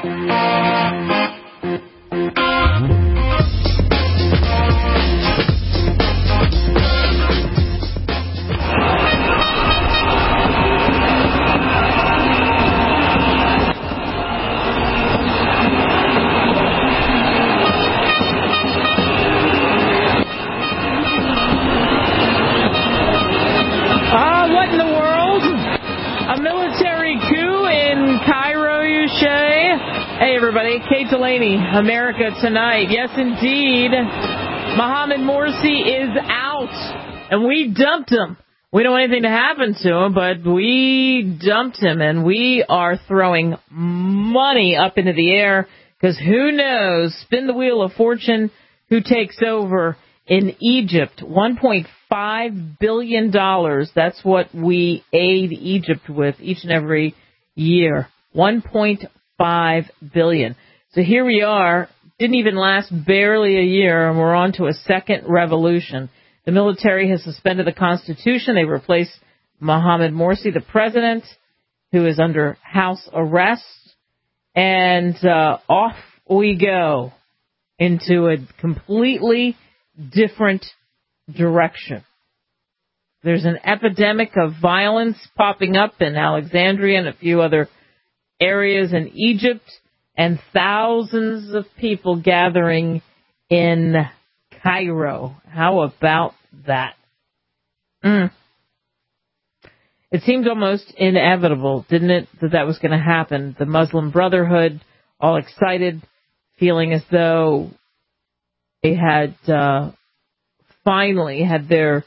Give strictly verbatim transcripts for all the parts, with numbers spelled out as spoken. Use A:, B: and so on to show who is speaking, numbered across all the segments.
A: Kate Delaney, America Tonight. Yes, indeed. Mohamed Morsi is out, and we dumped him. We don't want anything to happen to him, but we dumped him, and we are throwing money up into the air because who knows? Spin the wheel of fortune. Who takes over in Egypt? one point five billion dollars. That's what we aid Egypt with each and every year. one point five billion dollars. So here we are, didn't even last barely a year, and we're on to a second revolution. The military has suspended the Constitution. They replaced Mohamed Morsi, the president, who is under house arrest. And uh, off we go into a completely different direction. There's an epidemic of violence popping up in Alexandria and a few other areas in Egypt, and thousands of people gathering in Cairo. How about that? Mm. It seemed almost inevitable, didn't it, that that was going to happen? The Muslim Brotherhood, all excited, feeling as though they had uh, finally had their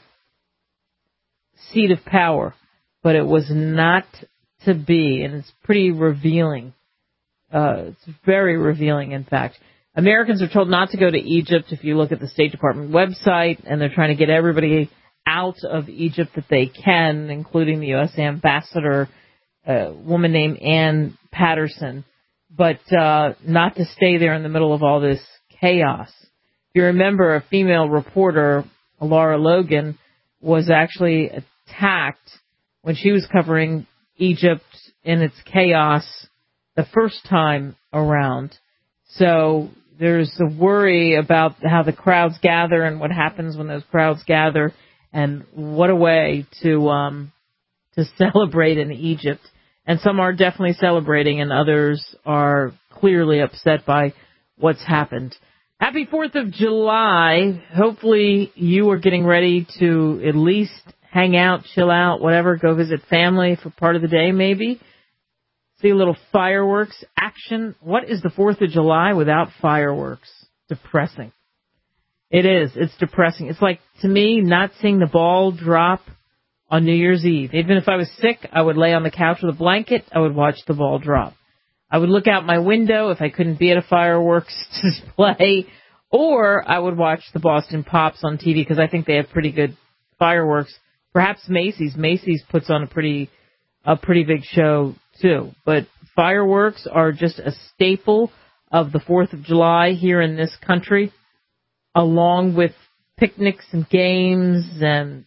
A: seat of power, but it was not to be, and it's pretty revealing. Uh, it's very revealing, in fact. Americans are told not to go to Egypt if you look at the State Department website, and they're trying to get everybody out of Egypt that they can, including the U S ambassador, a woman named Ann Patterson, but uh, not to stay there in the middle of all this chaos. If you remember, a female reporter, Laura Logan, was actually attacked when she was covering Egypt in its chaos the first time around. So there's a worry about how the crowds gather and what happens when those crowds gather, and what a way to um, to celebrate in Egypt. And some are definitely celebrating, and others are clearly upset by what's happened. Happy fourth of July. Hopefully you are getting ready to at least hang out, chill out, whatever, go visit family for part of the day maybe. See a little fireworks action. What is the fourth of July without fireworks? Depressing. It is. It's depressing. It's like, to me, not seeing the ball drop on New Year's Eve. Even if I was sick, I would lay on the couch with a blanket. I would watch the ball drop. I would look out my window if I couldn't be at a fireworks display, or I would watch the Boston Pops on T V because I think they have pretty good fireworks. Perhaps Macy's. Macy's puts on a pretty a pretty big show too. But fireworks are just a staple of the fourth of July here in this country, along with picnics and games and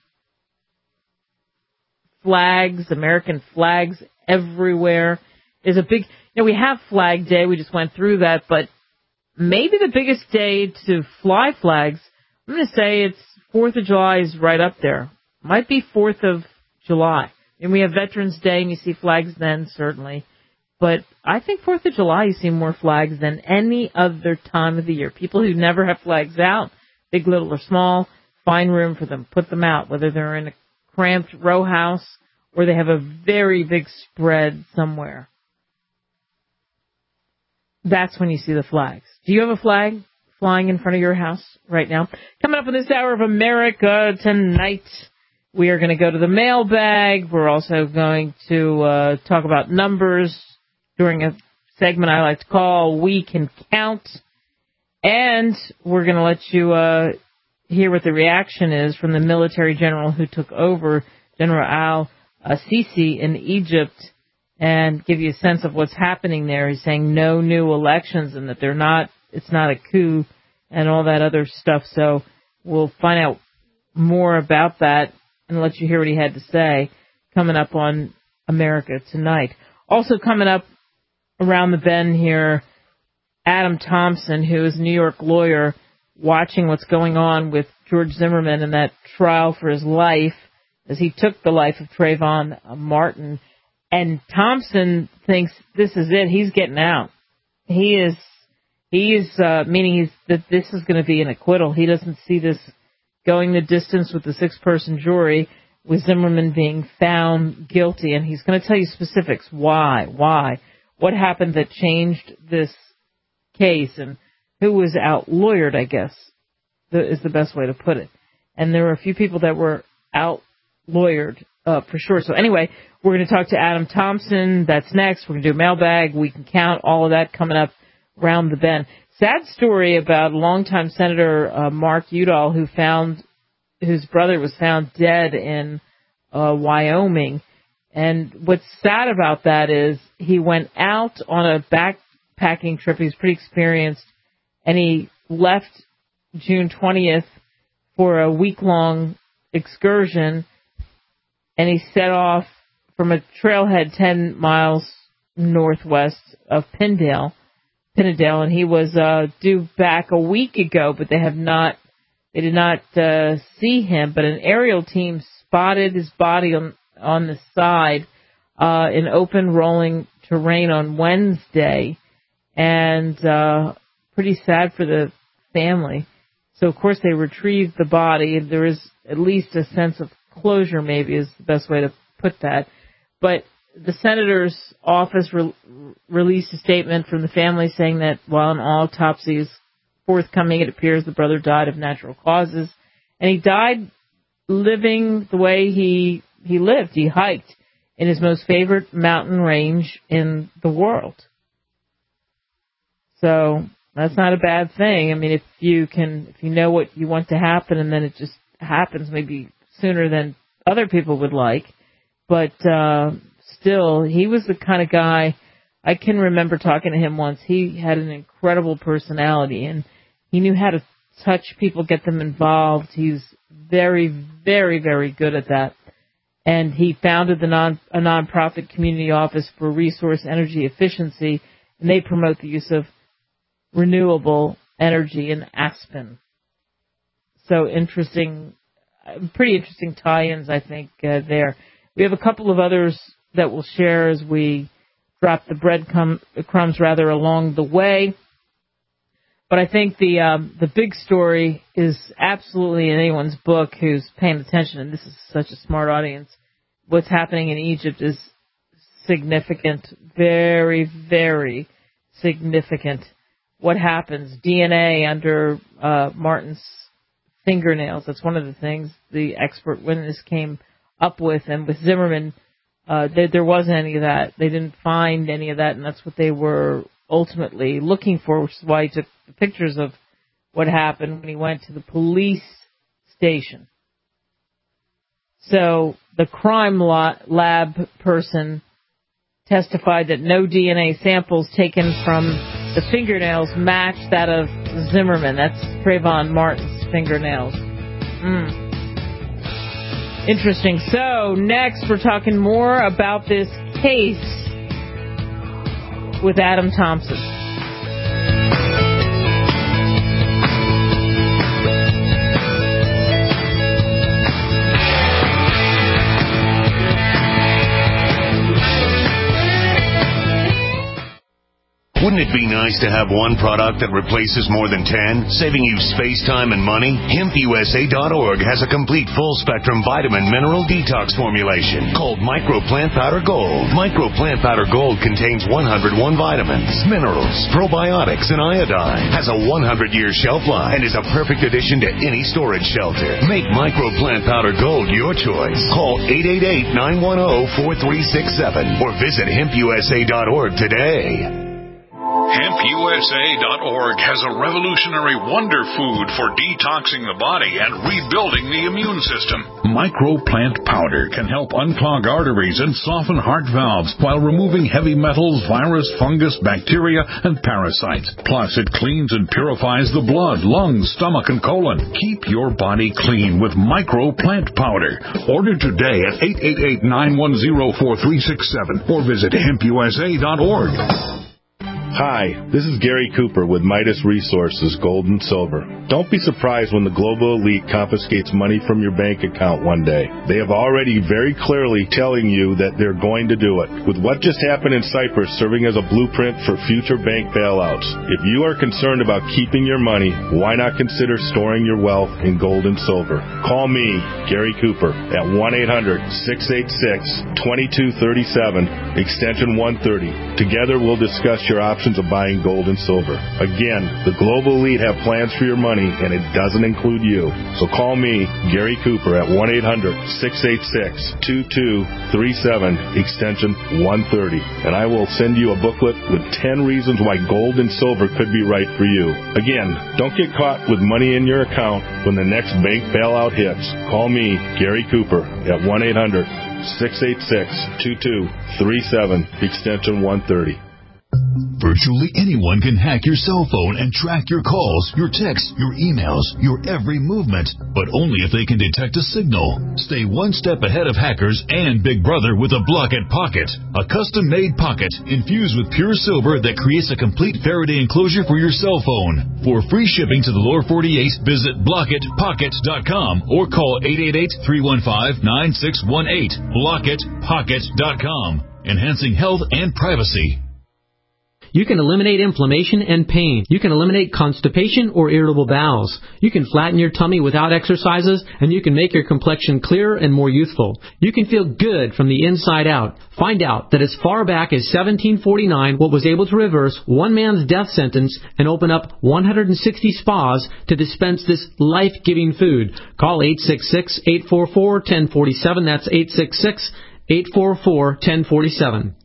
A: flags, American flags everywhere. Is a big, you know, we have Flag Day. We just went through that, but maybe the biggest day to fly flags, I'm going to say it's fourth of July is right up there. Might be fourth of July. And we have Veterans Day, and you see flags then, certainly. But I think fourth of July, you see more flags than any other time of the year. People who never have flags out, big, little, or small, find room for them. Put them out, whether they're in a cramped row house or they have a very big spread somewhere. That's when you see the flags. Do you have a flag flying in front of your house right now? Coming up in this hour of America Tonight, we are going to go to the mailbag. We're also going to uh, talk about numbers during a segment I like to call We Can Count. And we're going to let you uh, hear what the reaction is from the military general who took over, General al-Sisi in Egypt, and give you a sense of what's happening there. He's saying no new elections and that they're not, it's not a coup and all that other stuff. So we'll find out more about that and let you hear what he had to say coming up on America Tonight. Also coming up around the bend here, Adam Thompson, who is a New York lawyer, watching what's going on with George Zimmerman in that trial for his life, as he took the life of Trayvon Martin. And Thompson thinks this is it. He's getting out. He is, he is, uh, meaning he's, that this is going to be an acquittal. He doesn't see this going the distance with the six-person jury, with Zimmerman being found guilty. And he's going to tell you specifics. Why? Why? What happened that changed this case, and who was out-lawyered, I guess, is the best way to put it. And there were a few people that were out-lawyered, uh, for sure. So anyway, we're going to talk to Adam Thompson. That's next. We're going to do a mailbag. We can count all of that coming up around the bend. Sad story about longtime Senator uh, Mark Udall, who found, whose brother was found dead in uh, Wyoming. And what's sad about that is he went out on a backpacking trip. He was pretty experienced, and he left June twentieth for a week-long excursion, and he set off from a trailhead ten miles northwest of Pindale, Pinnedale, and he was uh, due back a week ago, but they have not, they did not uh, see him. But an aerial team spotted his body on on the side uh, in open rolling terrain on Wednesday, and uh, pretty sad for the family. So, of course, they retrieved the body. There is at least a sense of closure, maybe is the best way to put that. But the senator's office re- released a statement from the family saying that while an autopsy is forthcoming, it appears the brother died of natural causes. And he died living the way he he lived. He hiked in his most favorite mountain range in the world. So that's not a bad thing. I mean, if you can, if you know what you want to happen, and then it just happens maybe sooner than other people would like. But uh, still, he was the kind of guy, I can remember talking to him once. He had an incredible personality, and he knew how to touch people, get them involved. He's very, very, very good at that. And he founded the non, a nonprofit community office for resource energy efficiency, and they promote the use of renewable energy in Aspen. So interesting, pretty interesting tie-ins, I think, uh, there. We have a couple of others that we'll share as we drop the breadcrumbs rather along the way. But I think the um, the big story is absolutely in anyone's book who's paying attention, and this is such a smart audience. What's happening in Egypt is significant, very, very significant. What happens? D N A under uh, Martin's fingernails. That's one of the things the expert witness came up with. And with Zimmerman, uh, there, there wasn't any of that. They didn't find any of that, and that's what they were ultimately looking for, which is why he took the pictures of what happened when he went to the police station. So the crime lab person testified that no D N A samples taken from the fingernails matched that of Zimmerman. That's Trayvon Martin's fingernails. Mm. Interesting. So next we're talking more about this case with Adam Thompson.
B: Wouldn't it be nice to have one product that replaces more than ten, saving you space, time, and money? Hemp U S A dot org has a complete full-spectrum vitamin mineral detox formulation called Micro Plant Powder Gold. Micro Plant Powder Gold contains one hundred one vitamins, minerals, probiotics, and iodine. Has a one hundred year shelf life and is a perfect addition to any storage shelter. Make Micro Plant Powder Gold your choice. Call eight eight eight, nine one zero, four three six seven or visit hemp U S A dot org today.
C: Hemp U S A dot org has a revolutionary wonder food for detoxing the body and rebuilding the immune system. Microplant powder can help unclog arteries and soften heart valves while removing heavy metals, virus, fungus, bacteria, and parasites. Plus, it cleans and purifies the blood, lungs, stomach, and colon. Keep your body clean with Microplant powder. Order today at eight eight eight, nine one zero, four three six seven or visit hemp U S A dot org.
D: Hi, this is Gary Cooper with Midas Resources, Gold and Silver. Don't be surprised when the global elite confiscates money from your bank account one day. They have already very clearly telling you that they're going to do it. With what just happened in Cyprus serving as a blueprint for future bank bailouts, if you are concerned about keeping your money, why not consider storing your wealth in gold and silver? Call me, Gary Cooper, at one eight hundred, six eight six, two two three seven, extension one thirty. Together we'll discuss your options of buying gold and silver. Again, the global elite have plans for your money, and it doesn't include you. So call me, Gary Cooper, at one eight hundred, six eight six, two two three seven, extension one thirty, and I will send you a booklet with ten reasons why gold and silver could be right for you. Again, don't get caught with money in your account when the next bank bailout hits. Call me, Gary Cooper, at one eight hundred, six eight six, two two three seven, extension one thirty.
E: Virtually anyone can hack your cell phone and track your calls, your texts, your emails, your every movement, but only if they can detect a signal. Stay one step ahead of hackers and Big Brother with a Blockit Pocket, a custom-made pocket infused with pure silver that creates a complete Faraday enclosure for your cell phone. For free shipping to the lower forty-eight, visit blockit pocket dot com or call eight eight eight, three one five, nine six one eight. blockit pocket dot com, enhancing health and privacy.
F: You can eliminate inflammation and pain. You can eliminate constipation or irritable bowels. You can flatten your tummy without exercises, and you can make your complexion clearer and more youthful. You can feel good from the inside out. Find out that as far back as seventeen forty-nine, what was able to reverse one man's death sentence and open up one hundred sixty spas to dispense this life-giving food. Call eight six six, eight four four, one zero four seven. That's eight six six, eight four four, one zero four seven.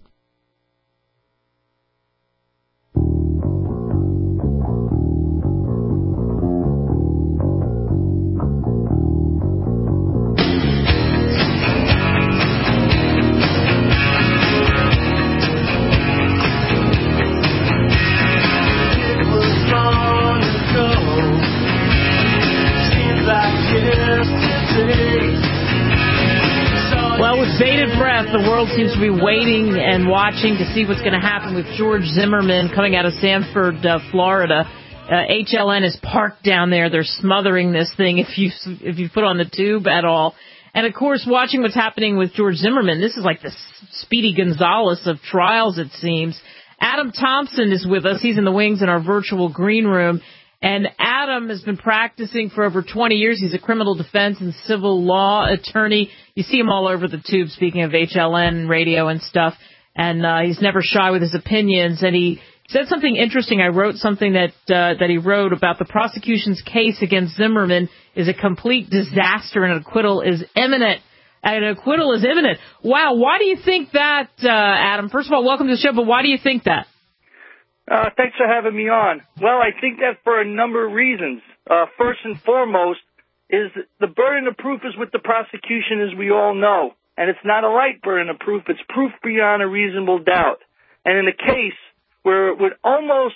A: Well, with bated breath, the world seems to be waiting and watching to see what's going to happen with George Zimmerman coming out of Sanford, uh, Florida. Uh, H L N is parked down there. They're smothering this thing if you if you put on the tube at all. And, of course, watching what's happening with George Zimmerman, this is like the Speedy Gonzales of trials, it seems. Adam Thompson is with us. He's in the wings in our virtual green room. And Adam has been practicing for over twenty years. He's a criminal defense and civil law attorney. You see him all over the tube, speaking of H L N radio and stuff. And uh, he's never shy with his opinions. And he said something interesting. I wrote something that uh, that he wrote about the prosecution's case against Zimmerman is a complete disaster and an acquittal is imminent. An acquittal is imminent. Wow, why do you think that, uh, Adam? First of all, welcome to the show, but why do you think that?
G: Uh, thanks for having me on. Well, I think that for a number of reasons. Uh, first and foremost is the burden of proof is with the prosecution, as we all know. And it's not a light burden of proof. It's proof beyond a reasonable doubt. And in a case where it would almost,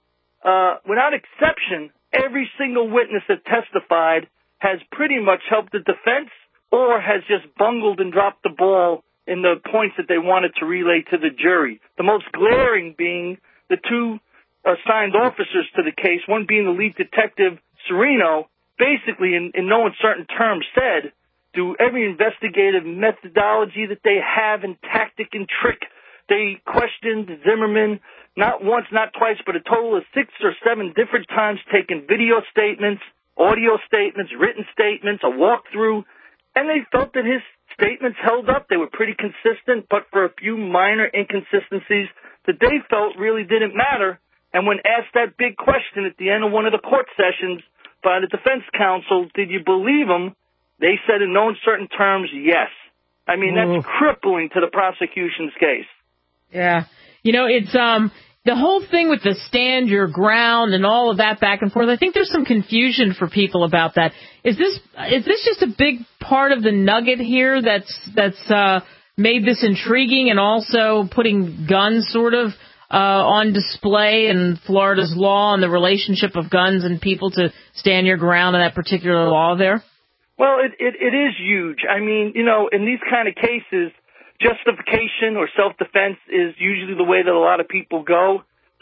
G: uh, without exception, every single witness that testified has pretty much helped the defense or has just bungled and dropped the ball in the points that they wanted to relay to the jury. The most glaring being the two assigned officers to the case, one being the lead detective, Serino, basically in, in no uncertain terms said, through every investigative methodology that they have and tactic and trick, they questioned Zimmerman not once, not twice, but a total of six or seven different times, taking video statements, audio statements, written statements, a walkthrough, and they felt that his statements held up. They were pretty consistent, but for a few minor inconsistencies that they felt really didn't matter. And when asked that big question at the end of one of the court sessions by the defense counsel, did you believe him? They said in no uncertain terms, yes. I mean, that's Ooh. crippling to the prosecution's case.
A: Yeah. You know, it's um the whole thing with the stand your ground and all of that back and forth. I think there's some confusion for people about that. Is this is this just a big part of the nugget here that's that's uh made this intriguing and also putting guns sort of uh, on display in Florida's law and the relationship of guns and people to stand your ground in that particular law there?
G: Well, it, it, it is huge. I mean, you know, in these kind of cases, justification or self-defense is usually the way that a lot of people go.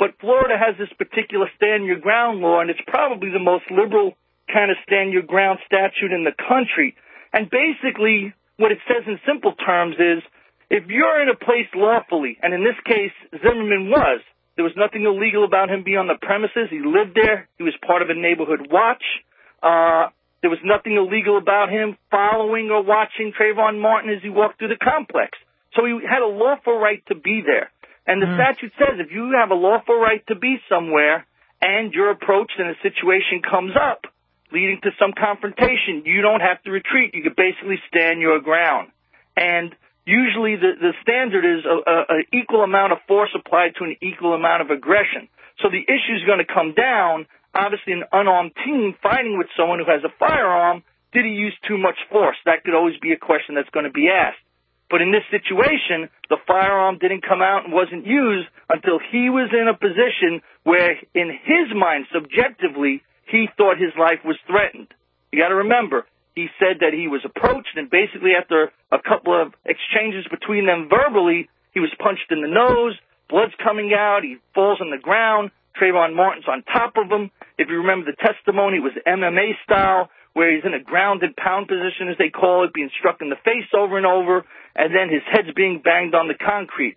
G: But Florida has this particular stand your ground law, and it's probably the most liberal kind of stand your ground statute in the country. And basically, what it says in simple terms is, if you're in a place lawfully, and in this case, Zimmerman was, there was nothing illegal about him being on the premises. He lived there. He was part of a neighborhood watch. Uh, there was nothing illegal about him following or watching Trayvon Martin as he walked through the complex. So he had a lawful right to be there. And the mm. statute says if you have a lawful right to be somewhere and you're approached and a situation comes up leading to some confrontation, you don't have to retreat. You can basically stand your ground. And usually the, the standard is an equal amount of force applied to an equal amount of aggression. So the issue is going to come down, obviously an unarmed team fighting with someone who has a firearm, did he use too much force? That could always be a question that's going to be asked. But in this situation, the firearm didn't come out and wasn't used until he was in a position where, in his mind, subjectively, he thought his life was threatened. You got to remember, he said that he was approached, and basically after a couple of exchanges between them verbally, he was punched in the nose, blood's coming out, he falls on the ground, Trayvon Martin's on top of him. If you remember the testimony, it was M M A style, where he's in a grounded pound position, as they call it, being struck in the face over and over, and then his head's being banged on the concrete.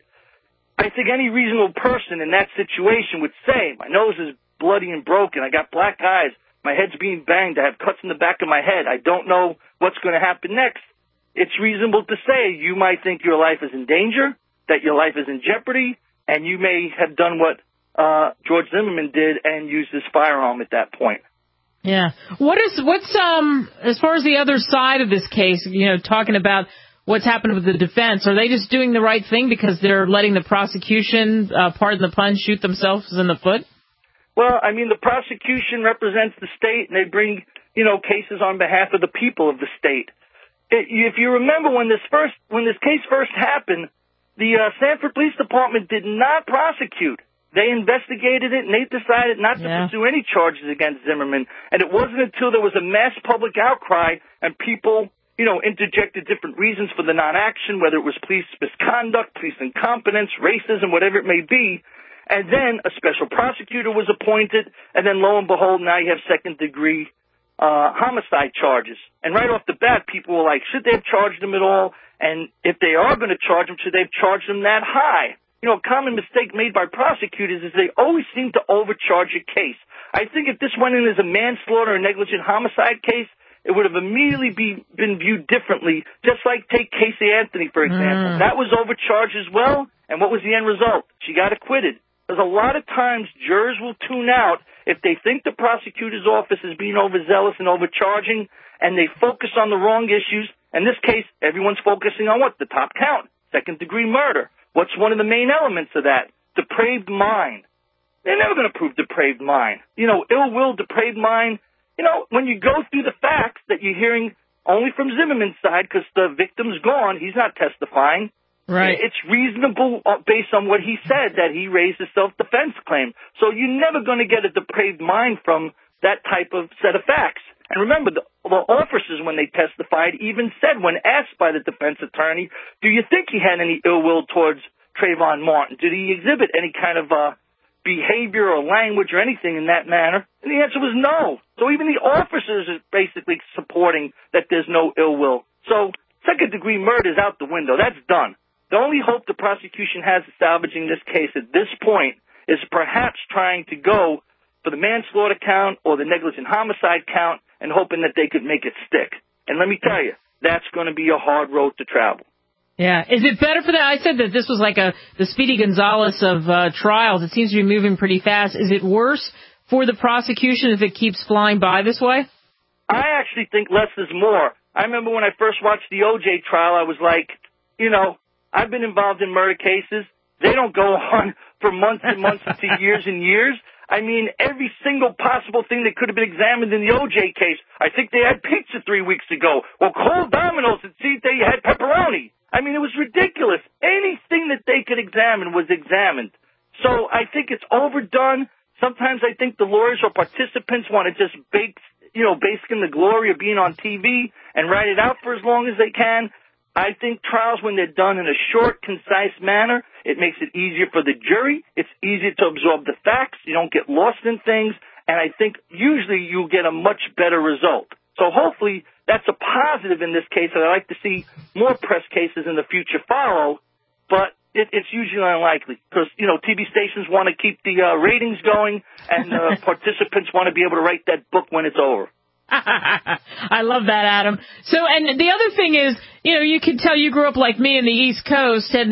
G: I think any reasonable person in that situation would say, my nose is bloody and broken, I got black eyes, my head's being banged, I have cuts in the back of my head, I don't know what's going to happen next. It's reasonable to say you might think your life is in danger, that your life is in jeopardy, and you may have done what uh, George Zimmerman did and used his firearm at that point.
A: Yeah. What is, what's, um, as far as the other side of this case, you know, talking about what's happened with the defense, are they just doing the right thing because they're letting the prosecution, uh, pardon the pun, shoot themselves in the foot?
G: Well, I mean, the prosecution represents the state, and they bring, you know, cases on behalf of the people of the state. It, if you remember when this first, when this case first happened, the uh, Sanford Police Department did not prosecute. They investigated it, and they decided not to yeah. pursue any charges against Zimmerman. And it wasn't until there was a mass public outcry and people, you know, interjected different reasons for the non-action, whether it was police misconduct, police incompetence, racism, whatever it may be. And then a special prosecutor was appointed, and then lo and behold, now you have second-degree uh, homicide charges. And right off the bat, people were like, should they have charged him at all? And if they are going to charge him, should they have charged him that high? You know, a common mistake made by prosecutors is they always seem to overcharge a case. I think if this went in as a manslaughter or negligent homicide case, it would have immediately be, been viewed differently, just like take Casey Anthony, for example. Mm. That was overcharged as well, and what was the end result? She got acquitted. Because a lot of times jurors will tune out if they think the prosecutor's office is being overzealous and overcharging, and they focus on the wrong issues. In this case, everyone's focusing on what? The top count, second-degree murder. What's one of the main elements of that? Depraved mind. They're never going to prove depraved mind. You know, ill will, depraved mind. You know, when you go through the facts that you're hearing only from Zimmerman's side, because the victim's gone, he's not testifying.
A: Right.
G: It's reasonable based on what he said that he raised a self-defense claim. So you're never going to get a depraved mind from that type of set of facts. And remember, the, the officers, when they testified, even said, when asked by the defense attorney, do you think he had any ill will towards Trayvon Martin? Did he exhibit any kind of uh, behavior or language or anything in that manner? And the answer was no. So even the officers are basically supporting that there's no ill will. So second-degree murder is out the window. That's done. The only hope the prosecution has of salvaging this case at this point is perhaps trying to go for the manslaughter count or the negligent homicide count and hoping that they could make it stick. And let me tell you, that's going to be a hard road to travel.
A: Yeah. Is it better for that? I said that this was like a the Speedy Gonzales of uh, trials. It seems to be moving pretty fast. Is it worse for the prosecution if it keeps flying by this way?
G: I actually think less is more. I remember when I first watched the O J trial, I was like, you know, I've been involved in murder cases. They don't go on for months and months to years and years. I mean, every single possible thing that could have been examined in the O J case. I think they had pizza three weeks ago. Well, call Domino's and see if they had pepperoni. I mean, it was ridiculous. Anything that they could examine was examined. So I think it's overdone. Sometimes I think the lawyers or participants want to just bake, you know, bask in the glory of being on T V and ride it out for as long as they can. I think trials, when they're done in a short, concise manner, It makes it easier for the jury. It's easier to absorb the facts. You don't get lost in things. And I think usually you'll get a much better result. So hopefully that's a positive in this case, and I'd like to see more press cases in the future follow, but it, it's usually unlikely because, you know, T V stations want to keep the uh, ratings going, and uh, participants want to be able to write that book when it's over.
A: I love that, Adam. So, and the other thing is, you know, you can tell you grew up like me in the East Coast, and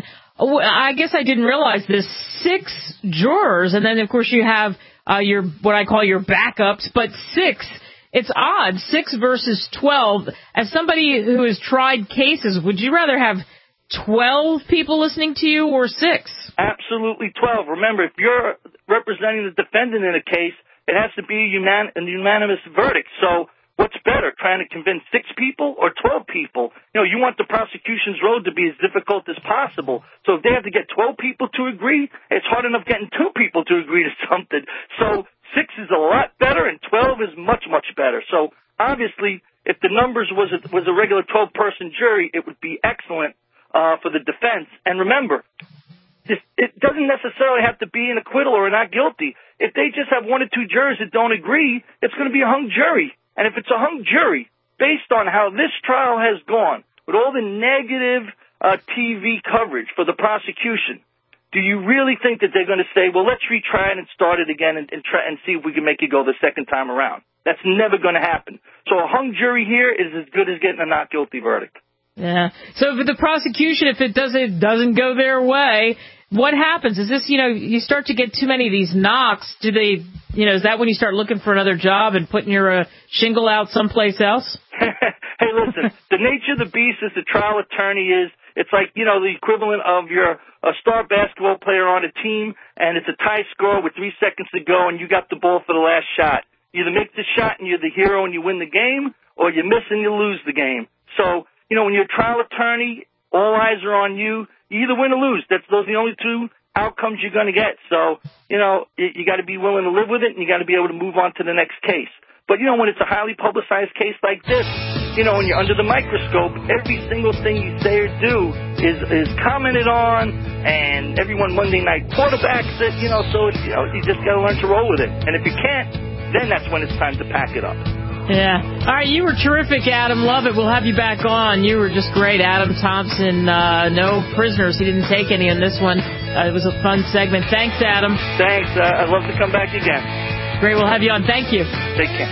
A: I guess I didn't realize this, six jurors, and then, of course, you have uh, your what I call your backups, but six. It's odd, six versus twelve. As somebody who has tried cases, would you rather have twelve people listening to you or six?
G: Absolutely twelve. Remember, if you're representing the defendant in a case, it has to be a unan- a unanimous verdict. So what's better, trying to convince six people or twelve people? You know, you want the prosecution's road to be as difficult as possible. So if they have to get twelve people to agree, it's hard enough getting two people to agree to something. So six is a lot better, and twelve is much, much better. So obviously, if the numbers was a, was a regular twelve-person jury, it would be excellent uh, for the defense. And remember, this, it doesn't necessarily have to be an acquittal or a not guilty. If they just have one or two jurors that don't agree, it's going to be a hung jury. And if it's a hung jury, based on how this trial has gone, with all the negative uh, T V coverage for the prosecution, do you really think that they're going to say, well, let's retry it and start it again and, and try and see if we can make it go the second time around? That's never going to happen. So a hung jury here is as good as getting a not guilty verdict.
A: Yeah. So for the prosecution, if it doesn't doesn't go their way, what happens? Is this, you know, you start to get too many of these knocks? Do they, you know, is that when you start looking for another job and putting your uh, shingle out someplace else?
G: Hey, listen, the nature of the beast as the trial attorney is, it's like, you know, the equivalent of your a star basketball player on a team, and it's a tie score with three seconds to go, and you got the ball for the last shot. You either make the shot and you're the hero and you win the game, or you miss and you lose the game. So, you know, when you're a trial attorney, all eyes are on you. You either win or lose. That's those are the only two outcomes you're going to get. So, you know, you, you got to be willing to live with it, and you got to be able to move on to the next case. But, you know, when it's a highly publicized case like this, you know, when you're under the microscope, every single thing you say or do is is commented on, and everyone Monday night quarterbacks it, you know, so, it's, you know, you just got to learn to roll with it. And if you can't, then that's when it's time to pack it up.
A: Yeah. All right, you were terrific, Adam. Love it. We'll have you back on. You were just great. Adam Thompson, uh, no prisoners. He didn't take any in this one. Uh, it was a fun segment. Thanks, Adam.
G: Thanks. Uh, I'd love to come back again.
A: Great. We'll have you on. Thank you.
G: Take care.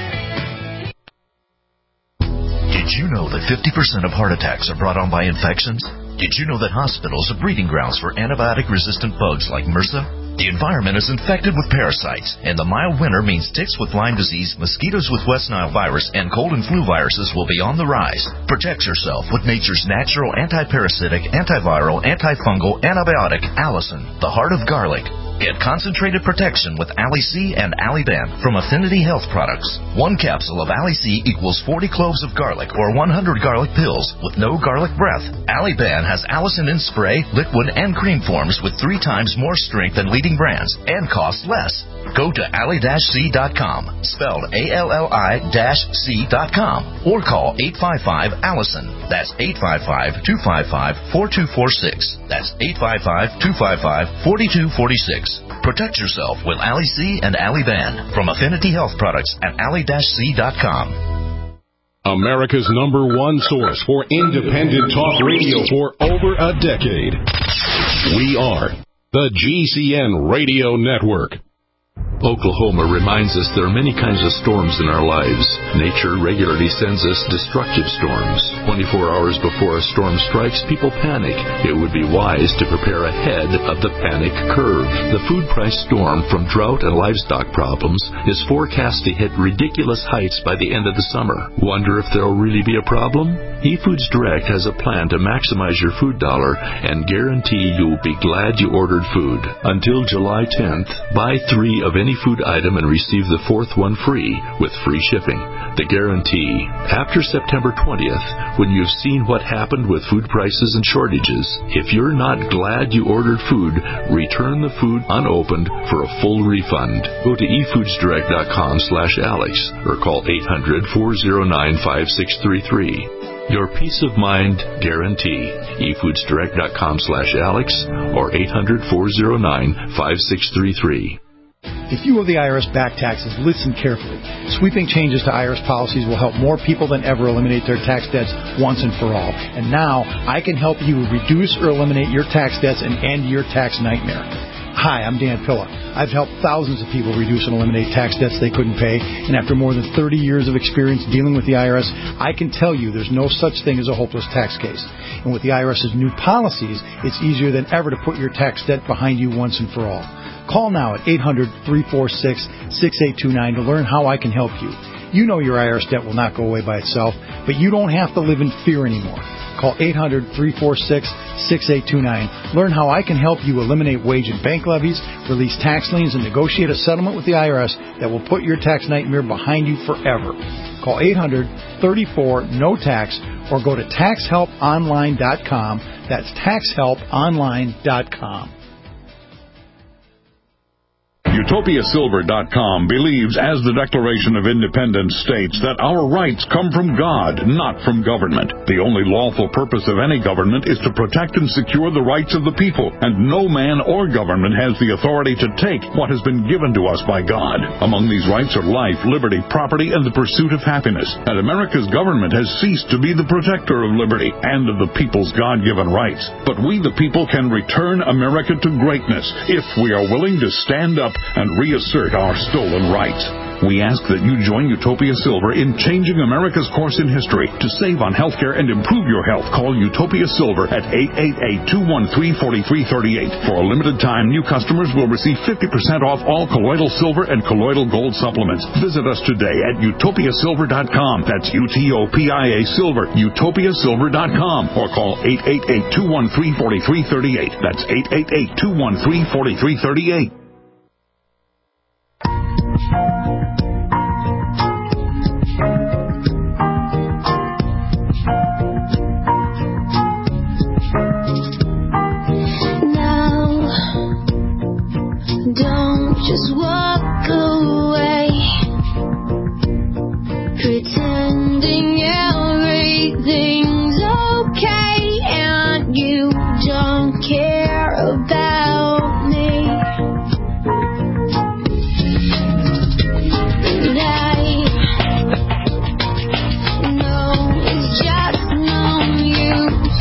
H: Did you know that fifty percent of heart attacks are brought on by infections? Did you know that hospitals are breeding grounds for antibiotic-resistant bugs like MRSA? The environment is infected with parasites, and the mild winter means ticks with Lyme disease, mosquitoes with West Nile virus, and cold and flu viruses will be on the rise. Protect yourself with nature's natural anti-parasitic, antiviral, antifungal antibiotic, Allison, the heart of garlic. Get concentrated protection with Ali-C and Ali-Ben from Affinity Health Products. One capsule of Ali-C equals forty cloves of garlic or one hundred garlic pills with no garlic breath. Ali-Ben has Allison in spray, liquid, and cream forms with three times more strength than leading brands and costs less. Go to Ali C dot com, spelled A L L I C dot com, or call eight five five Allison. That's eight five five, two five five, four two four six. That's eight five five, two five five, four two four six. Protect yourself with Ali-C and Ali-Ben from Affinity Health Products at Ali C dot com.
I: America's number one source for independent talk radio for over a decade. We are the G C N Radio Network.
J: Oklahoma reminds us there are many kinds of storms in our lives. Nature regularly sends us destructive storms. twenty-four hours before a storm strikes, people panic. It would be wise to prepare ahead of the panic curve. The food price storm from drought and livestock problems is forecast to hit ridiculous heights by the end of the summer. Wonder if there will really be a problem? eFoods Direct has a plan to maximize your food dollar and guarantee you'll be glad you ordered food. Until July tenth, buy three of any food item and receive the fourth one free with free shipping. The guarantee. After September twentieth, when you've seen what happened with food prices and shortages, if you're not glad you ordered food, return the food unopened for a full refund. Go to e foods direct dot com slash Alex or call eight hundred, four oh nine, five six three three. Your peace of mind guarantee. e foods direct dot com slash Alex or eight hundred, four oh nine, five six three three.
K: If you owe the I R S back taxes, listen carefully. Sweeping changes to I R S policies will help more people than ever eliminate their tax debts once and for all. And now, I can help you reduce or eliminate your tax debts and end your tax nightmare. Hi, I'm Dan Pilla. I've helped thousands of people reduce and eliminate tax debts they couldn't pay, and after more than thirty years of experience dealing with the I R S, I can tell you there's no such thing as a hopeless tax case. And with the IRS's new policies, it's easier than ever to put your tax debt behind you once and for all. Call now at eight hundred, three four six, six eight two nine to learn how I can help you. You know your I R S debt will not go away by itself, but you don't have to live in fear anymore. Call eight hundred, three four six, six eight two nine. Learn how I can help you eliminate wage and bank levies, release tax liens, and negotiate a settlement with the I R S that will put your tax nightmare behind you forever. Call eight hundred, thirty-four, N O tax or go to tax help online dot com. That's tax help online dot com.
C: Utopia Silver dot com believes, as the Declaration of Independence states, that our rights come from God, not from government. The only lawful purpose of any government is to protect and secure the rights of the people, and no man or government has the authority to take what has been given to us by God. Among these rights are life, liberty, property, and the pursuit of happiness. And America's government has ceased to be the protector of liberty and of the people's God-given rights. But we, the people, can return America to greatness if we are willing to stand up and reassert our stolen rights. We ask that you join Utopia Silver in changing America's course in history. To save on health care and improve your health, call Utopia Silver at eight eight eight, two one three, four three three eight. For a limited time, new customers will receive fifty percent off all colloidal silver and colloidal gold supplements. Visit us today at Utopia Silver dot com. That's U T O P I A Silver, Utopia Silver dot com. Or call eight eight eight, two one three, four three three eight. That's eight eight eight, two one three, four three three eight.
L: Don't just walk away, pretending everything's okay, and you don't care about me. And I know it's just no use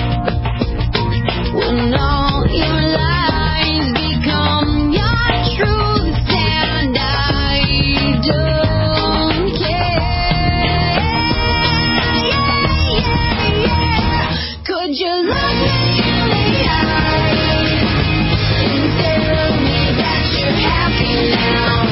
L: when all your lies become truth, and I don't care. Could you look me in the eye and tell me that you're happy now?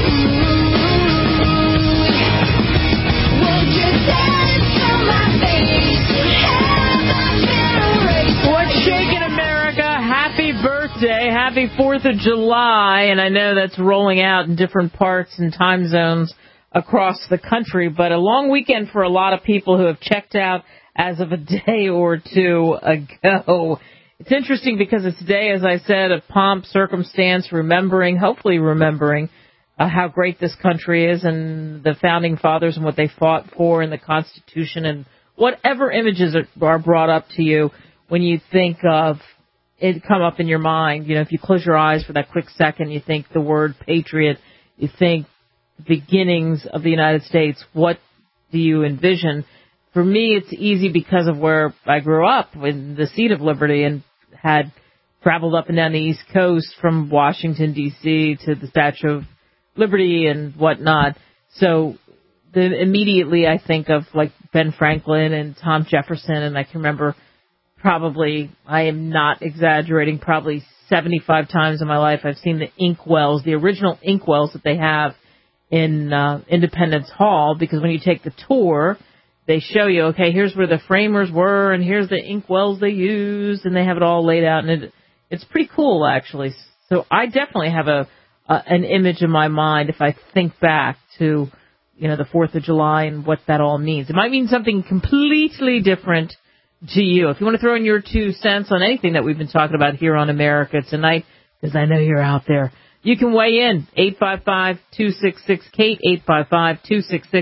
L: Would you tell it to my face? Have I been erased?
A: What's shaking, America? Happy birthday. Happy fourth of July. And I know that's rolling out in different parts and time zones across the country, but a long weekend for a lot of people who have checked out as of a day or two ago. It's interesting because it's a day, as I said, of pomp, circumstance, remembering, hopefully remembering uh, how great this country is and the founding fathers and what they fought for in the Constitution, and whatever images are, are brought up to you when you think of it come up in your mind. You know, if you close your eyes for that quick second, you think the word patriot, you think beginnings of the United States. What do you envision? For me, it's easy because of where I grew up, in the seat of liberty, and had traveled up and down the East Coast from Washington, D C to the Statue of Liberty and whatnot. So the, immediately I think of like Ben Franklin and Tom Jefferson, and I can remember probably, I am not exaggerating, probably seventy-five times in my life I've seen the inkwells, the original inkwells that they have in uh, Independence Hall, because when you take the tour, they show you, okay, here's where the framers were, and here's the inkwells they used, and they have it all laid out, and it, it's pretty cool, actually. So I definitely have a, a an image in my mind if I think back to, you know, the fourth of July and what that all means. It might mean something completely different to you. If you want to throw in your two cents on anything that we've been talking about here on America Tonight, because I know you're out there, you can weigh in. eight five five, two six six, K A T E, eight five five, two six six,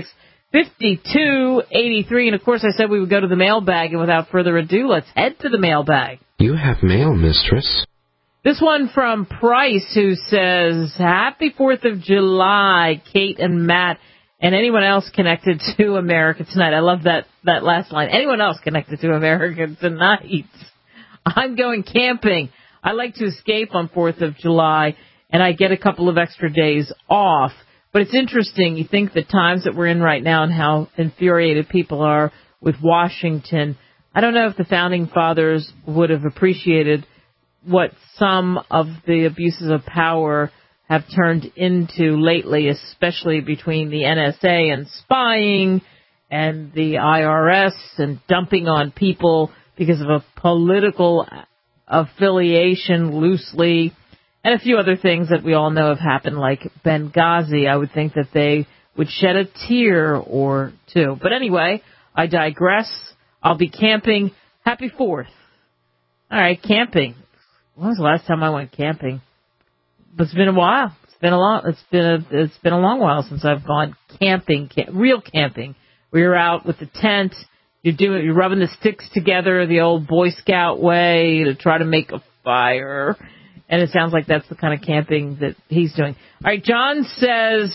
A: fifty-two eighty-three. And, of course, I said we would go to the mailbag. And without further ado, let's head to the mailbag.
M: You have mail, mistress.
A: This one from Price, who says, Happy fourth of July, Kate and Matt, and anyone else connected to America Tonight. I love that, that last line. Anyone else connected to America Tonight. I'm going camping. I like to escape on fourth of July, and I get a couple of extra days off. But it's interesting. You think the times that we're in right now and how infuriated people are with Washington. I don't know if the Founding Fathers would have appreciated what some of the abuses of power have turned into lately, especially between the N S A and spying and the I R S and dumping on people because of a political affiliation loosely, and a few other things that we all know have happened, like Benghazi. I would think that they would shed a tear or two. But anyway, I digress. I'll be camping. Happy fourth. All right, camping. When was the last time I went camping? But it's been a while. It's been a long. It's been a. It's been a long while since I've gone camping. Camp, real camping. Where you're out with the tent. You're doing. You're rubbing the sticks together the old Boy Scout way to try to make a fire. And it sounds like that's the kind of camping that he's doing. All right, John says,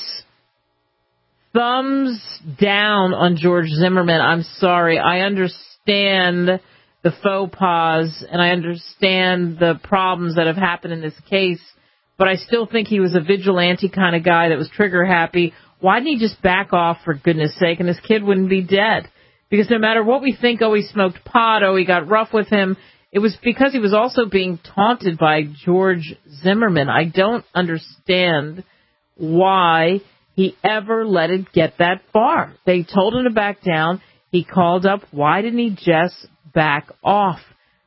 A: thumbs down on George Zimmerman. I'm sorry. I understand the faux pas, and I understand the problems that have happened in this case, but I still think he was a vigilante kind of guy that was trigger happy. Why didn't he just back off, for goodness sake, and this kid wouldn't be dead? Because no matter what we think, oh, he smoked pot, oh, he got rough with him, it was because he was also being taunted by George Zimmerman. I don't understand why he ever let it get that far. They told him to back down. He called up. Why didn't he just back off?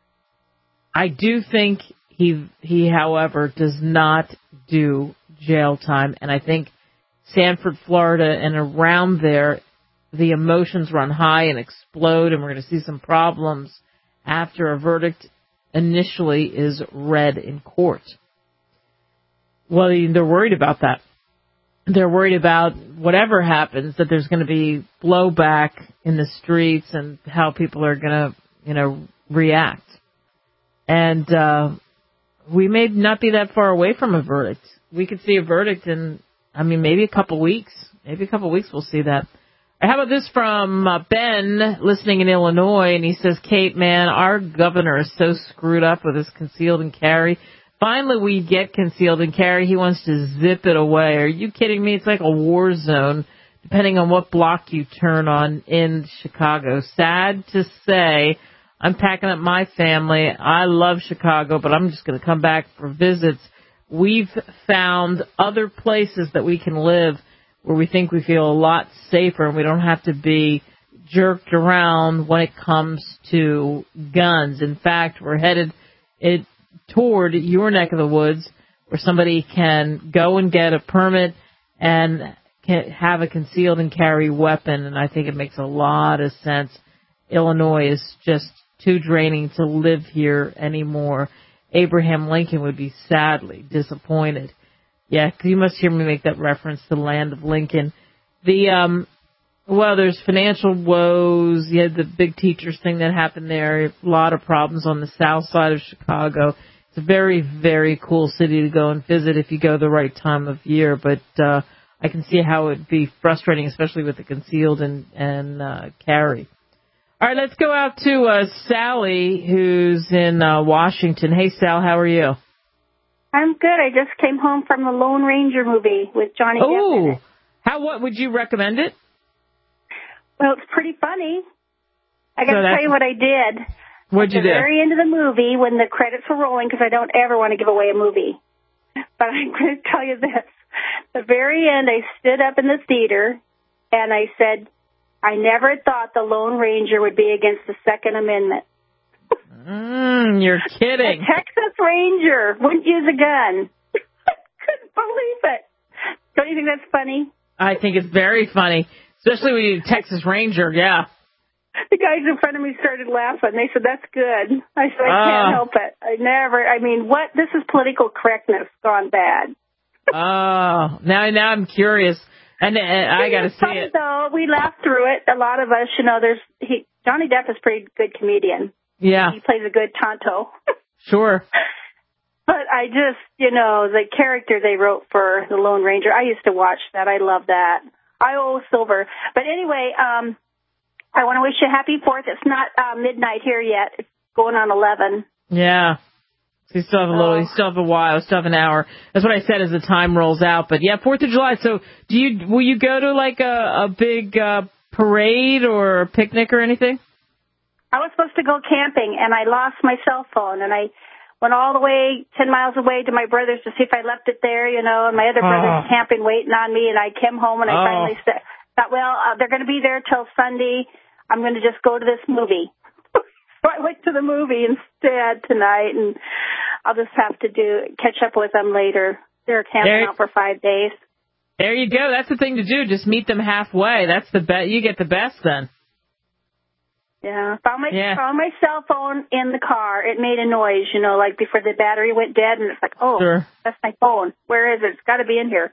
A: I do think he, he, however, does not do jail time. And I think Sanford, Florida, and around there, the emotions run high and explode, and we're going to see some problems after a verdict initially is read in court. Well, they're worried about that. They're worried about whatever happens, that there's going to be blowback in the streets and how people are going to, you know, react. And uh, we may not be that far away from a verdict. We could see a verdict in, I mean, maybe a couple weeks. Maybe a couple weeks we'll see that. How about this from uh, Ben, listening in Illinois, and he says, Kate, man, our governor is so screwed up with his concealed and carry. Finally, we get concealed and carry. He wants to zip it away. Are you kidding me? It's like a war zone, depending on what block you turn on in Chicago. Sad to say, I'm packing up my family. I love Chicago, but I'm just going to come back for visits. We've found other places that we can live where we think we feel a lot safer and we don't have to be jerked around when it comes to guns. In fact, we're headed it toward your neck of the woods where somebody can go and get a permit and can have a concealed and carry weapon, and I think it makes a lot of sense. Illinois is just too draining to live here anymore. Abraham Lincoln would be sadly disappointed. Yeah, you must hear me make that reference to the land of Lincoln. The, um, well, there's financial woes. You had the big teachers thing that happened there. A lot of problems on the south side of Chicago. It's a very, very cool city to go and visit if you go the right time of year. But uh, I can see how it would be frustrating, especially with the concealed and, and uh, carry. All right, let's go out to uh, Sally, who's in uh, Washington. Hey, Sal, how are you?
N: I'm good. I just came home from the Lone Ranger movie with Johnny Depp in
A: Oh,
N: it.
A: how? What would you recommend it?
N: Well, it's pretty funny. I got
A: So
N: to
A: that's-
N: tell you what I did.
A: What'd you
N: At the
A: do?
N: very end of the movie, when the credits were rolling, because I don't ever want to give away a movie. But I'm going to tell you this. At the very end, I stood up in the theater, and I said, I never thought the Lone Ranger would be against the Second Amendment.
A: Mm, you're kidding.
N: A Texas Ranger wouldn't use a gun. I couldn't believe it. Don't you think that's funny?
A: I think it's very funny, especially when you're a Texas Ranger, yeah.
N: The guys in front of me started laughing. They said, that's good. I said, I
A: Ah.
N: can't help it. I never, I mean, what? This is political correctness gone bad.
A: Oh, now, now I'm curious. And uh, I got to see
N: funny,
A: it.
N: Though we laughed through it. A lot of us, you know, there's he, Johnny Depp is a pretty good comedian.
A: Yeah,
N: he plays a good Tonto.
A: Sure.
N: But I just, you know, the character they wrote for the Lone Ranger. I used to watch that. I love that. I owe Silver. But anyway, um, I want to wish you a happy Fourth. It's not uh, midnight here yet. It's going on eleven.
A: Yeah. So you still have a little, you still have a while, still have an hour. That's what I said as the time rolls out. But yeah, Fourth of July. So do you, will you go to like a, a big uh, parade or a picnic or anything?
N: I was supposed to go camping, and I lost my cell phone, and I went all the way ten miles away to my brother's to see if I left it there, you know, and my other brother's
A: Oh.
N: camping waiting on me, and I came home, and I
A: Oh.
N: finally said, thought, well, uh, they're going to be there till Sunday. I'm going to just go to this movie. So I went to the movie instead tonight, and I'll just have to do catch up with them later. They're camping
A: There-
N: out for five days.
A: There you go. That's the thing to do. Just meet them halfway. That's the bet. You get the best then.
N: Yeah, found my
A: Yeah.
N: found my cell phone in the car. It made a noise, you know, like before the battery went dead, and it's like, oh,
A: Sure.
N: that's my phone. Where is it? It's got to be in here.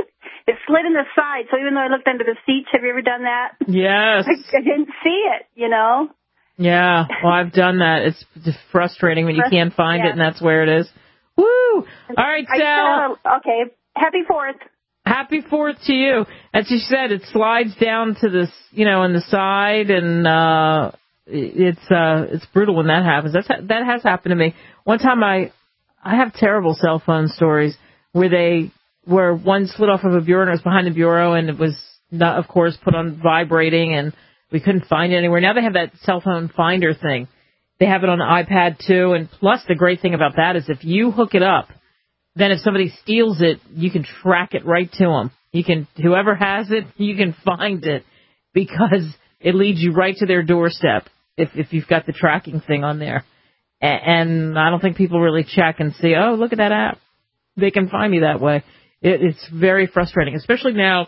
N: It slid in the side, so even though I looked under the seats, have you ever done that?
A: Yes.
N: I, I didn't see it, you know.
A: Yeah. Well, I've done that. It's just frustrating when you can't find
N: Yeah.
A: it, and that's where it is. Woo! All right,
N: I
A: Sal.
N: still- okay, happy Fourth.
A: Happy Fourth to you. As you said, it slides down to this, you know, in the side, and uh, it's uh, it's brutal when that happens. That's that has happened to me. One time, I I have terrible cell phone stories where they where one slid off of a bureau and it was behind the bureau, and it was not, of course, put on vibrating, and we couldn't find it anywhere. Now they have that cell phone finder thing. They have it on the iPad too, and plus the great thing about that is if you hook it up, then if somebody steals it, you can track it right to them. You can, whoever has it, you can find it because it leads you right to their doorstep if if you've got the tracking thing on there. A- And I don't think people really check and see, oh, look at that app. They can find me that way. It, it's very frustrating, especially now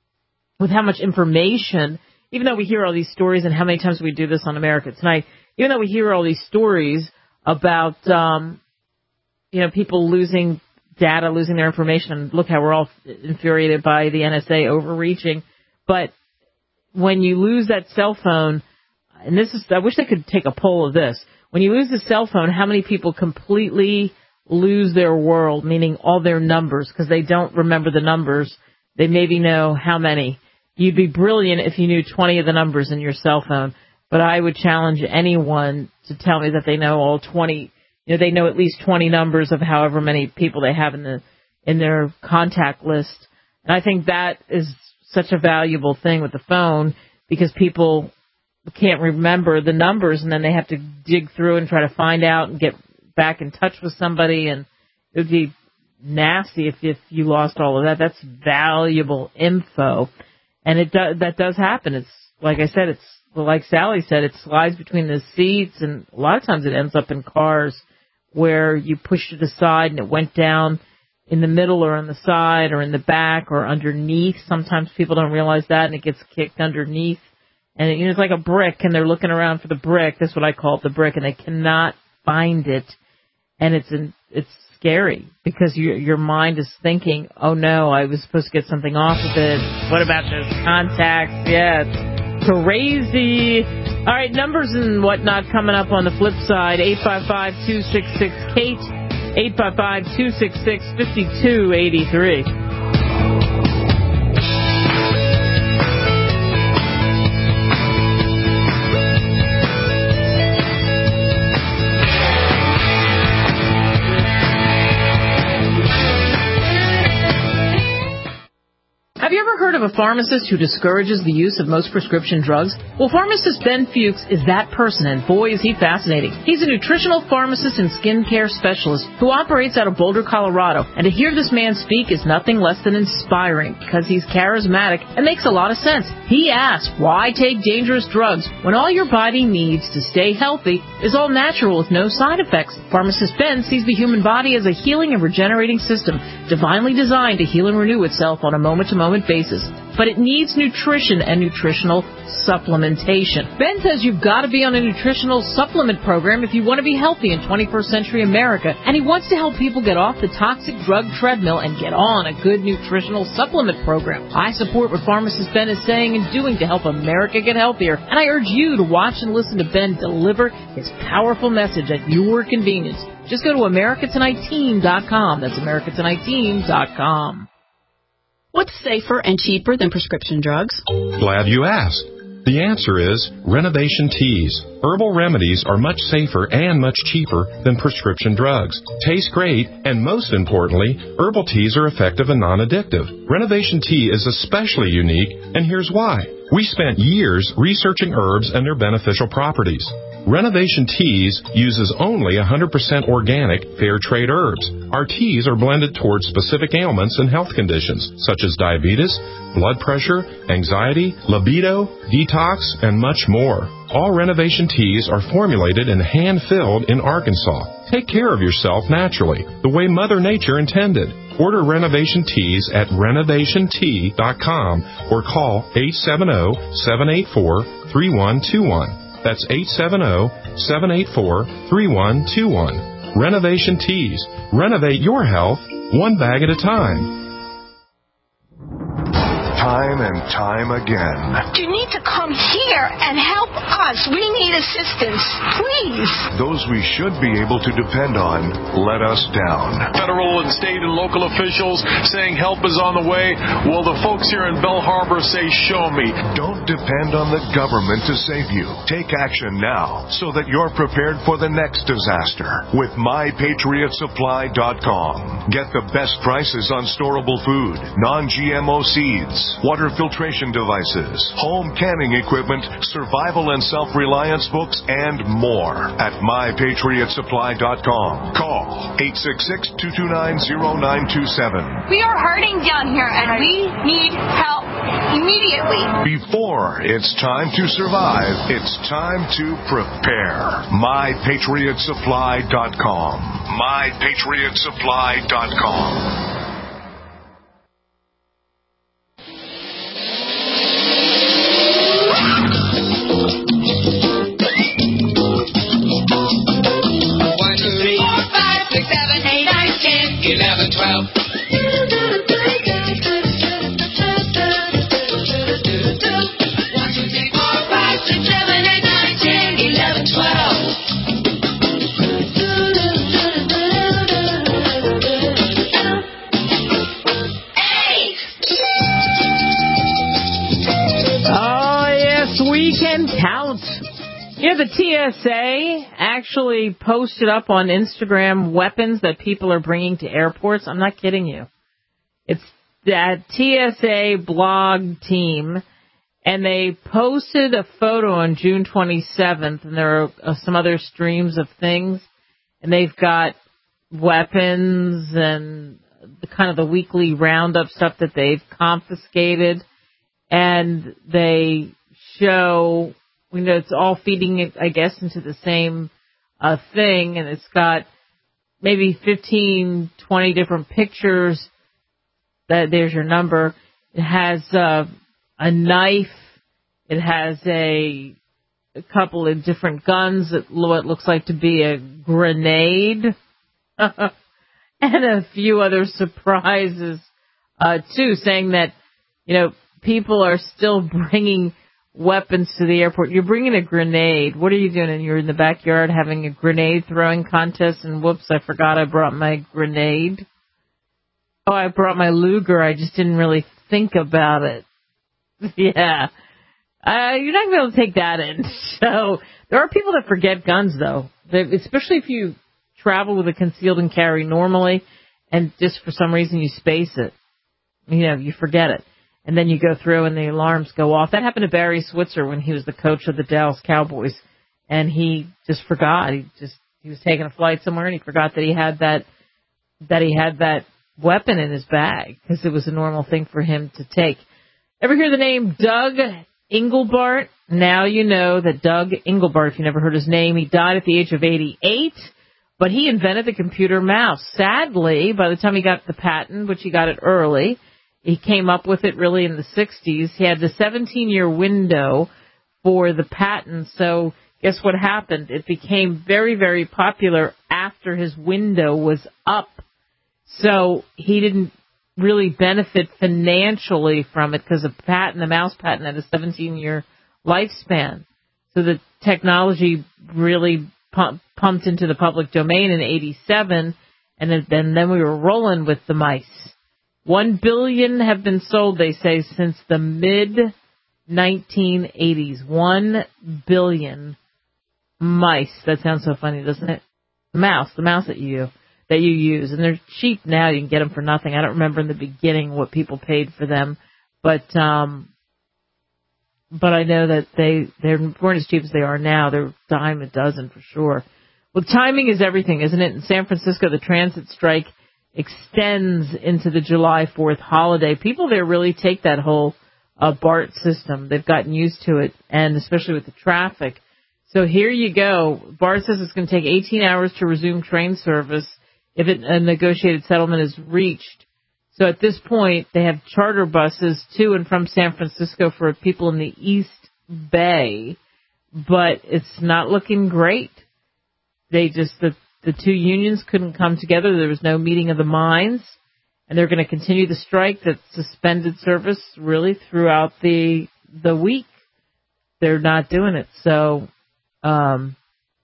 A: with how much information, even though we hear all these stories, and how many times we do this on America Tonight, even though we hear all these stories about, um, you know, people losing data, losing their information, and look how we're all infuriated by the N S A overreaching. But when you lose that cell phone, and this is, I wish they could take a poll of this. When you lose the cell phone, how many people completely lose their world, meaning all their numbers, because they don't remember the numbers. They maybe know how many. You'd be brilliant if you knew twenty of the numbers in your cell phone, but I would challenge anyone to tell me that they know all twenty. You know, they know at least twenty numbers of however many people they have in the in their contact list. And I think that is such a valuable thing with the phone, because people can't remember the numbers, and then they have to dig through and try to find out and get back in touch with somebody, and it would be nasty if if you lost all of that. That's valuable info, and it does that does happen. It's like I said, it's like Sally said, it slides between the seats, and a lot of times it ends up in cars where you pushed it aside and it went down in the middle or on the side or in the back or underneath. Sometimes people don't realize that, and it gets kicked underneath, and it, you know, it's like a brick, and they're looking around for the brick. That's what I call it, the brick, and they cannot find it. And it's in, it's scary because you, your mind is thinking, oh no, I was supposed to get something off of it. What about those contacts? Yeah, it's crazy. All right, numbers and whatnot coming up on the flip side. eight five five, two six six, Kate, eight five five, two six six, five two eight three. Have you ever heard of a pharmacist who discourages the use of most prescription drugs? Well, pharmacist Ben Fuchs is that person, and boy, is he fascinating. He's a nutritional pharmacist and skincare specialist who operates out of Boulder, Colorado. And to hear this man speak is nothing less than inspiring, because he's charismatic and makes a lot of sense. He asks, why take dangerous drugs when all your body needs to stay healthy is all natural with no side effects? Pharmacist Ben sees the human body as a healing and regenerating system, divinely designed to heal and renew itself on a moment-to-moment point basis, but it needs nutrition and nutritional supplementation. Ben says you've got to be on a nutritional supplement program if you want to be healthy in twenty-first century America, and he wants to help people get off the toxic drug treadmill and get on a good nutritional supplement program. I support what pharmacist Ben is saying and doing to help America get healthier, and I urge you to watch and listen to Ben deliver his powerful message at your convenience. Just go to America Tonight Team dot com. That's America Tonight Team dot com.
O: What's safer and cheaper than prescription drugs?
P: Glad you asked. The answer is Renovation Teas. Herbal remedies are much safer and much cheaper than prescription drugs. Taste great, and most importantly, herbal teas are effective and non-addictive. Renovation Tea is especially unique, and here's why. We spent years researching herbs and their beneficial properties. Renovation Teas uses only one hundred percent organic, fair trade herbs. Our teas are blended towards specific ailments and health conditions, such as diabetes, blood pressure, anxiety, libido, detox, and much more. All Renovation Teas are formulated and hand-filled in Arkansas. Take care of yourself naturally, the way Mother Nature intended. Order Renovation Teas at renovation tea dot com or call eight seven zero, seven eight four, three one two one. That's eight seven zero, seven eight four, three one two one. Renovation Teas. Renovate your health one bag at a time.
Q: Time and time again.
R: You need to come here and help us. We need assistance. Please.
Q: Those we should be able to depend on let us down.
S: Federal and state and local officials saying help is on the way. Well, the folks here in Bell Harbor say, show me.
Q: Don't depend on the government to save you. Take action now so that you're prepared for the next disaster with my patriot supply dot com. Get the best prices on storable food, non G M O seeds, water filtration devices, home canning equipment, survival and self-reliance books, and more at my patriot supply dot com. Call eight six six, two two nine, zero nine two seven.
R: We are hurting down here, and we need help immediately.
Q: Before it's time to survive, it's time to prepare. my patriot supply dot com. my patriot supply dot com.
L: eleven, twelve. One, two, three, four, five, six, seven, eight, nine, ten, eleven, twelve. Eight.
A: Oh, yes, we can count. Yeah, the T S A actually posted up on Instagram weapons that people are bringing to airports. I'm not kidding you. It's that T S A blog team, and they posted a photo on June twenty-seventh, and there are uh, some other streams of things, and they've got weapons and the kind of the weekly roundup stuff that they've confiscated, and they show... You know, it's all feeding it, I guess, into the same uh, thing, and it's got maybe fifteen, twenty different pictures. That there's your number. It has uh, a knife. It has a, a couple of different guns. That what looks like to be a grenade, and a few other surprises uh, too, saying that you know people are still bringing weapons to the airport. You're bringing a grenade. What are you doing? And you're in the backyard having a grenade throwing contest, and whoops, I forgot I brought my grenade. Oh, I brought my Luger. I just didn't really think about it. Yeah. Uh, you're not going to be able to take that in. So there are people that forget guns, though, they, especially if you travel with a concealed and carry normally, and just for some reason you space it. You know, you forget it. And then you go through and the alarms go off. That happened to Barry Switzer when he was the coach of the Dallas Cowboys. And he just forgot. He just he was taking a flight somewhere and he forgot that he had that that he had that weapon in his bag because it was a normal thing for him to take. Ever hear the name Doug Engelbart? Now you know that Doug Engelbart, if you never heard his name, he died at the age of eighty-eight, but he invented the computer mouse. Sadly, by the time he got the patent, which he got it early, He came up with it really in the sixties. He had the seventeen-year window for the patent, so guess what happened? It became very, very popular after his window was up. So he didn't really benefit financially from it because the patent, the mouse patent, had a seventeen-year lifespan. So the technology really pump, pumped into the public domain in eighty-seven, and then, then we were rolling with the mice. One billion have been sold, they say, since the mid nineteen eighties. One billion mice. That sounds so funny, doesn't it? The mouse, the mouse that you that you use, and they're cheap now. You can get them for nothing. I don't remember in the beginning what people paid for them, but um, but I know that they they weren't as cheap as they are now. They're a dime a dozen for sure. Well, timing is everything, isn't it? In San Francisco, the transit strike extends into the July fourth holiday. People there really take that whole uh, BART system. They've gotten used to it, and especially with the traffic. So here you go. BART says it's going to take eighteen hours to resume train service if it, a negotiated settlement is reached. So at this point, they have charter buses to and from San Francisco for people in the East Bay, but it's not looking great. They just, the, the two unions couldn't come together. There was no meeting of the minds, and they're going to continue the strike that suspended service really throughout the the week. They're not doing it. So um,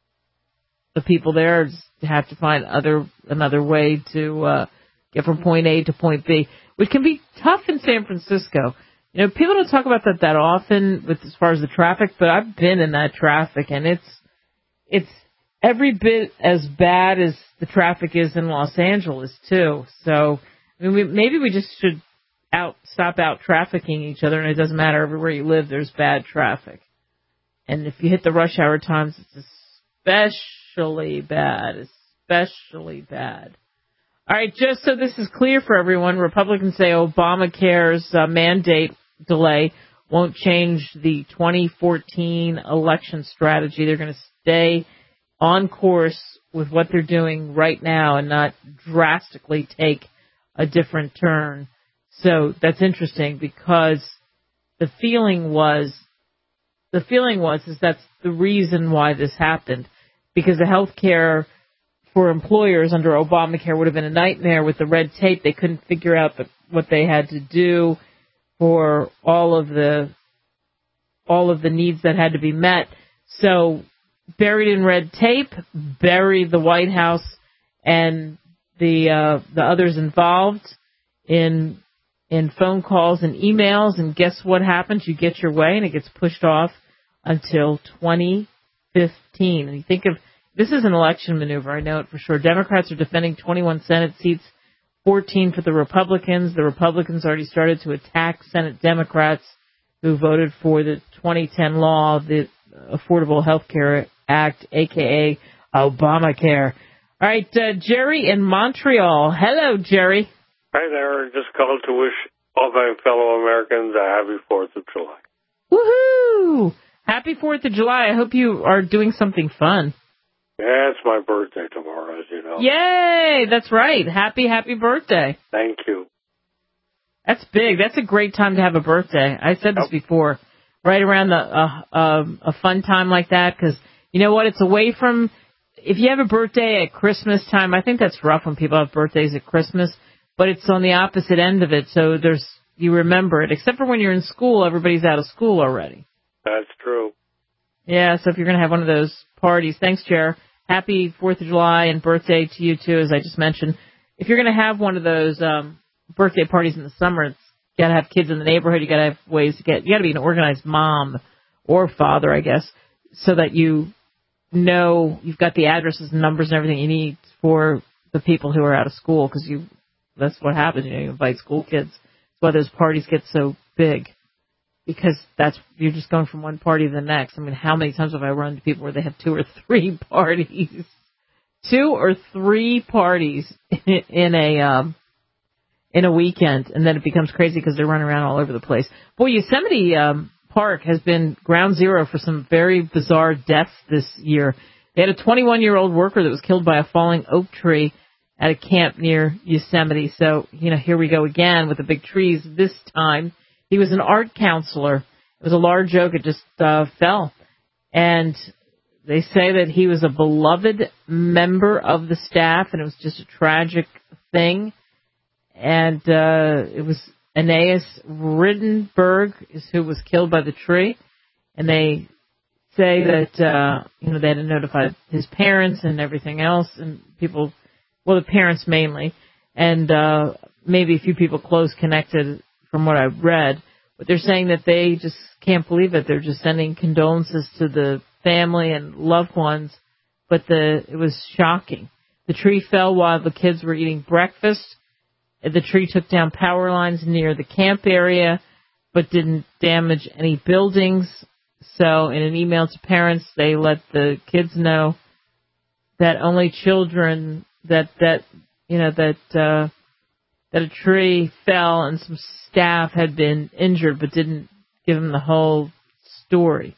A: the people there have to find other another way to uh, get from point A to point B, which can be tough in San Francisco. You know, people don't talk about that that often with as far as the traffic, but I've been in that traffic, and it's it's every bit as bad as the traffic is in Los Angeles too. So I mean, we, maybe we just should out stop out trafficking each other, and it doesn't matter everywhere you live. There's bad traffic, and if you hit the rush hour times, it's especially bad, especially bad. All right, just so this is clear for everyone, Republicans say Obamacare's uh, mandate delay won't change the twenty fourteen election strategy. They're going to stay on course with what they're doing right now and not drastically take a different turn. So that's interesting because the feeling was, the feeling was is that's the reason why this happened, because the health care for employers under Obamacare would have been a nightmare with the red tape. They couldn't figure out the, what they had to do for all of the all of the needs that had to be met. So buried in red tape, buried the White House and the uh, the others involved in in phone calls and emails, and guess what happens? You get your way, and it gets pushed off until twenty fifteen. And you think of, this is an election maneuver, I know it for sure. Democrats are defending twenty-one Senate seats, fourteen for the Republicans. The Republicans already started to attack Senate Democrats who voted for the twenty ten law, the Affordable Health Care Act, a k a. Obamacare. All right, uh, Jerry in Montreal. Hello, Jerry.
T: Hi there. Just called to wish all my fellow Americans a happy fourth of July.
A: Woohoo! Happy fourth of July. I hope you are doing something fun.
T: Yeah, it's my birthday tomorrow, as you know.
A: Yay! That's right. Happy, happy birthday.
T: Thank you.
A: That's big. That's a great time to have a birthday. I said this before. Right around the uh, uh, a fun time like that, because you know what? It's away from, if you have a birthday at Christmas time, I think that's rough when people have birthdays at Christmas, but it's on the opposite end of it, so there's you remember it. Except for when you're in school, everybody's out of school already.
T: That's true.
A: Yeah, so if you're going to have one of those parties, thanks, Jer. Happy fourth of July and birthday to you, too, as I just mentioned. If you're going to have one of those um, birthday parties in the summer, it's you got to have kids in the neighborhood. You got to have ways to get, you got to be an organized mom or father, I guess, so that you know you've got the addresses and numbers and everything you need for the people who are out of school, because you, that's what happens. You know, you invite school kids. That's why those parties get so big, because that's, you're just going from one party to the next. I mean, how many times have I run into people where they have two or three parties, two or three parties in a, um, in a weekend, and then it becomes crazy because they're running around all over the place. Boy, Yosemite um, Park has been ground zero for some very bizarre deaths this year. They had a twenty-one-year-old worker that was killed by a falling oak tree, at a camp near Yosemite. So, you know, here we go again with the big trees. This time, he was an art counselor. It was a large oak. It just uh, fell. And they say that he was a beloved member of the staff, and it was just a tragic thing. And uh, it was Aeneas Rittenberg is who was killed by the tree. And they say that, uh, you know, they had to notify his parents and everything else, and people, well, the parents mainly, and uh, maybe a few people close connected from what I've read. But they're saying that they just can't believe it. They're just sending condolences to the family and loved ones, but the it was shocking. The tree fell while the kids were eating breakfast. The tree took down power lines near the camp area, but didn't damage any buildings. So in an email to parents, they let the kids know that only children, that, that you know, that uh, that a tree fell and some staff had been injured, but didn't give them the whole story.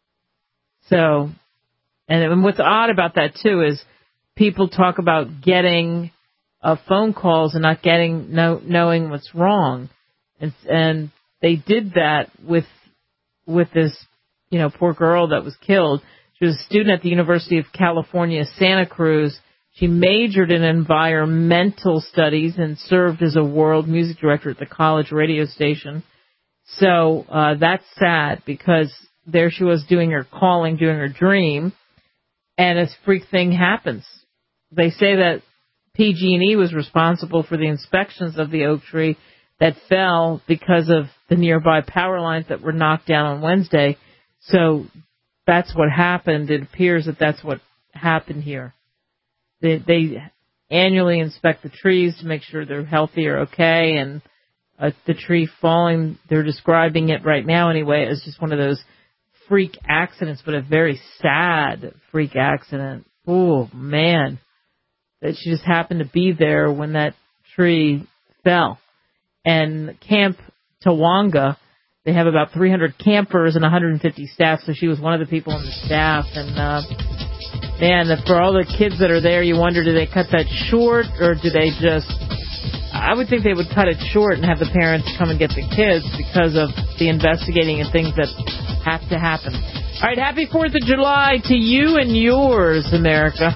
A: So, and what's odd about that, too, is people talk about getting uh, phone calls and not getting, no, knowing what's wrong. And, and they did that with with this, you know, poor girl that was killed. She was a student at the University of California, Santa Cruz. She majored in environmental studies and served as a world music director at the college radio station. So uh, that's sad, because there she was doing her calling, doing her dream, and this freak thing happens. They say that P G and E was responsible for the inspections of the oak tree that fell because of the nearby power lines that were knocked down on Wednesday. So that's what happened. It appears that that's what happened here. They, they annually inspect the trees to make sure they're healthy or okay, and uh, the tree falling, they're describing it right now anyway as just one of those freak accidents, but a very sad freak accident. Oh, man. That she just happened to be there when that tree fell. And Camp Tawanga, they have about three hundred campers and one hundred fifty staff, so she was one of the people on the staff. And, uh, man, for all the kids that are there, you wonder, do they cut that short, or do they just... I would think they would cut it short and have the parents come and get the kids because of the investigating and things that have to happen. All right, happy fourth of July to you and yours, America.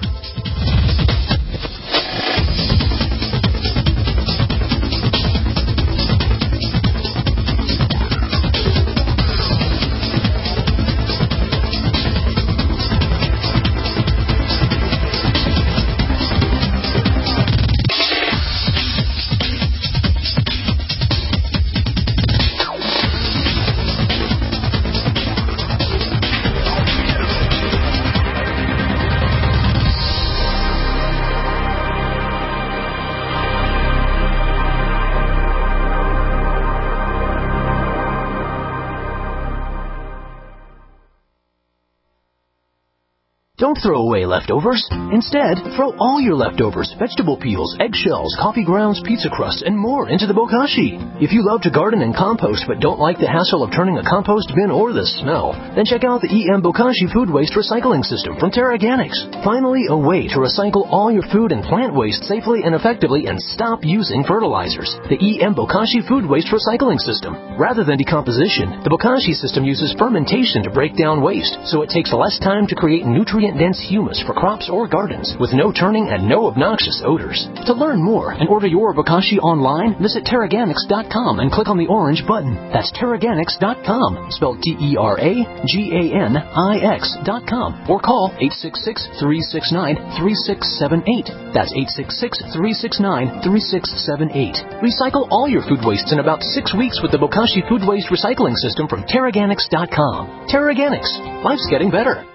U: Don't throw away leftovers. Instead, throw all your leftovers, vegetable peels, eggshells, coffee grounds, pizza crusts, and more into the bokashi. If you love to garden and compost but don't like the hassle of turning a compost bin or the smell, then check out the E M Bokashi Food Waste Recycling System from Terraganics. Finally, a way to recycle all your food and plant waste safely and effectively and stop using fertilizers. The E M Bokashi Food Waste Recycling System. Rather than decomposition, the Bokashi system uses fermentation to break down waste, so it takes less time to create nutrient-dense humus for crops or gardens with no turning and no obnoxious odors. To learn more and order your Bokashi online, visit Terraganics dot com and click on the orange button. That's Terraganics dot com, spelled T E R A G A N I X dot com, or call eight six six, three six nine, three six seven eight. That's eight six six, three six nine, three six seven eight. Recycle all your food wastes in about six weeks with the Bokashi Food Waste Recycling System from Terraganics dot com. Terraganics. Life's getting better.